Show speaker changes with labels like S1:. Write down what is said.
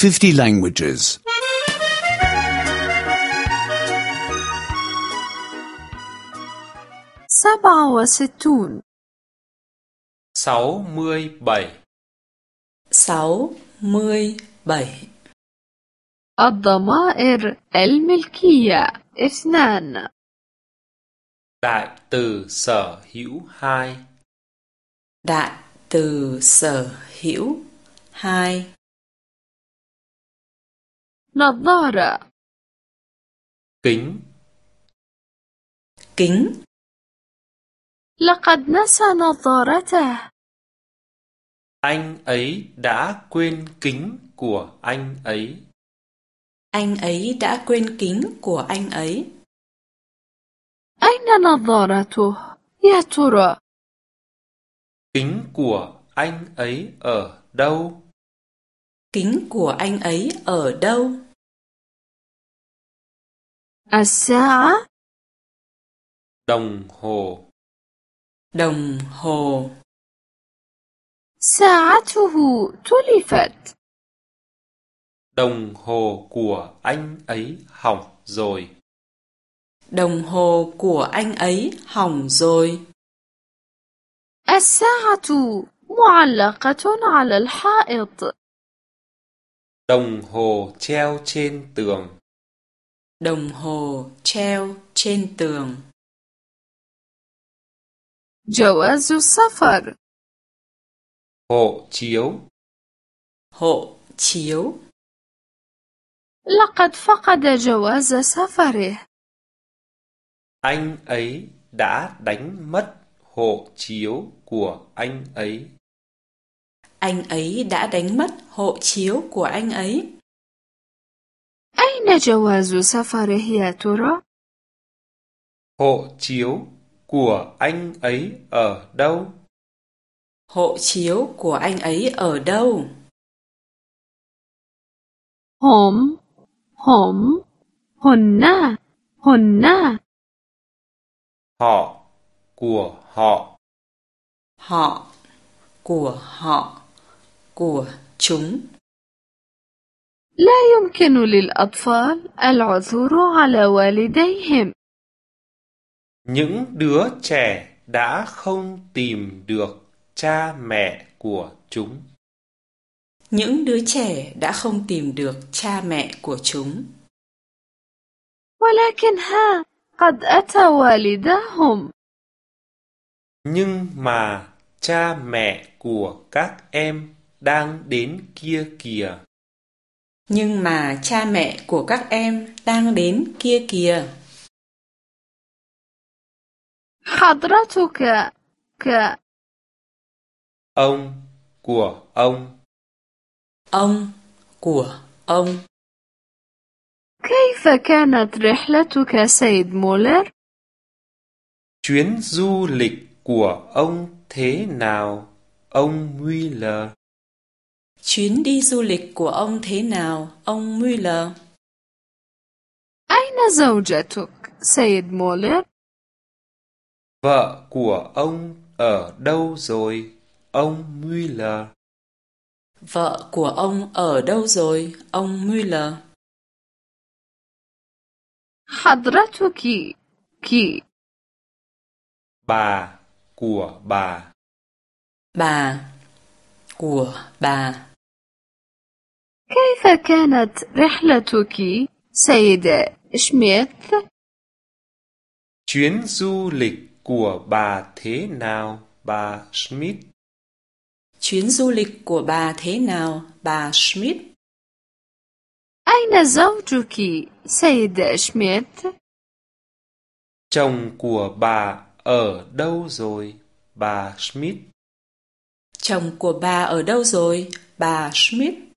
S1: 50 languages.
S2: 67
S3: 67
S4: 67
S2: الضمائر الملكية 2
S3: Đại từ sở hữu 2
S4: Đại từ sở hữu 2
S2: نظارة
S3: Kính.
S4: Kính.
S2: لقد نسى نظارته.
S3: Anh ấy đã quên kính của anh ấy.
S4: Anh ấy đã quên kính của anh ấy.
S2: أين نظارته يا ترى؟
S3: Kính của anh ấy ở đâu?
S4: Kính của anh ấy ở đâu?
S2: الساعة
S3: Đồng hồ.
S4: Đồng hồ.
S2: ساعته تلفت.
S3: Đồng hồ của anh ấy hỏng rồi.
S4: Đồng hồ của anh ấy hỏng rồi.
S2: الساعة معلقة على الحائط.
S3: Đồng hồ treo trên tường.
S4: Đồng hồ treo trên tường.
S2: جواز السفر.
S3: Hộ chiếu.
S4: Hộ chiếu.
S2: لقد فقد جواز سفره.
S3: Anh ấy đã đánh mất hộ chiếu của anh ấy.
S4: Anh ấy đã đánh mất hộ chiếu của anh ấy.
S2: أين جواز سفره يا ترى؟
S3: Hộ chiếu của anh ấy ở đâu?
S4: Hộ chiếu của anh ấy ở đâu?
S2: هم هن
S3: Họ của họ.
S4: Họ của họ, của chúng.
S2: لا يمكن للأطفال العثور على والديهم.
S3: Những đứa trẻ đã không tìm được cha mẹ của chúng.
S4: Những đứa trẻ đã không tìm được cha mẹ của chúng.
S2: ولكن ها قد أتى والداهم.
S3: Nhưng mà cha mẹ của các em đang đến kia kìa.
S4: Nhưng mà cha mẹ của các em đang đến kia kìa.
S2: حضرتك
S3: Ông của ông.
S4: Ông của ông.
S2: كيف كانت رحلتك سيد مولر؟
S3: Chuyến du lịch của ông thế nào, ông Mueller?
S4: Chuyến đi du lịch của ông thế nào, ông Mueller?
S2: أين زوجتك سيد مولر؟
S3: Vợ của ông ở đâu rồi, ông Mueller?
S4: Vợ của ông ở đâu rồi, ông Mueller?
S2: حضرتك
S3: Bà của bà.
S4: Bà của bà.
S2: كيف كانت رحلتك سيد شميث؟
S3: Chuyến du lịch của bà thế nào, bà Smith?
S4: Chuyến du lịch của bà thế nào, bà Smith?
S2: أين زوجك سيد شميث؟
S3: Chồng của bà ở đâu rồi, bà Smith?
S4: Chồng của bà ở đâu rồi, bà Smith?